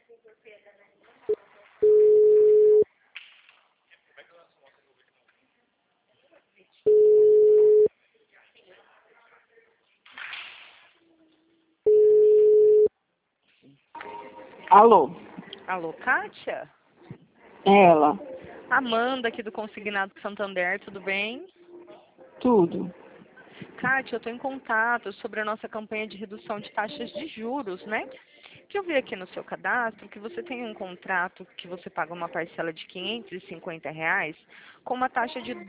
Alô? Alô, Kátia? É ela. Amanda aqui do Consignado Santander, tudo bem? Tudo. Kátia, eu estou em contato sobre a nossa campanha de redução de taxas de juros, né? Que eu vi aqui no seu cadastro que você tem um contrato que você paga uma parcela de R$ 550 com uma taxa de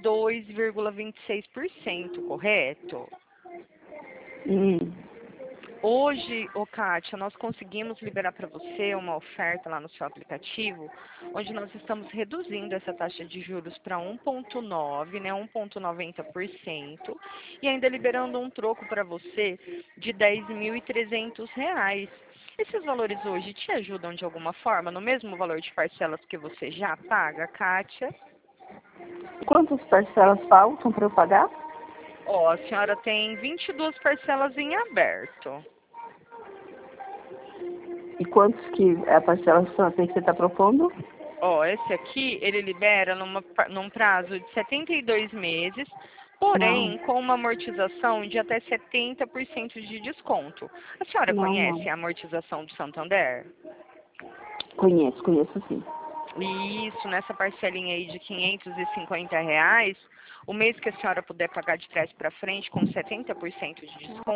2,26%, correto? Hum. Hoje, Kátia, nós conseguimos liberar para você uma oferta lá no seu aplicativo, onde nós estamos reduzindo essa taxa de juros para 1,9, né, 1,90%, e ainda liberando um troco para você de R$ 10.300. Esses valores hoje te ajudam de alguma forma, no mesmo valor de parcelas que você já paga, Kátia? Quantas parcelas faltam para eu pagar? Ó, a senhora tem 22 parcelas em aberto. E quantos que é a parcela que você está propondo? Ó, esse aqui, ele libera num prazo de 72 meses, porém Não, com uma amortização de até 70% de desconto. A senhora não, conhece não. a amortização do Santander? Conheço sim. Isso, nessa parcelinha aí de R$ 550, o mês que a senhora puder pagar de trás para frente com 70% de desconto,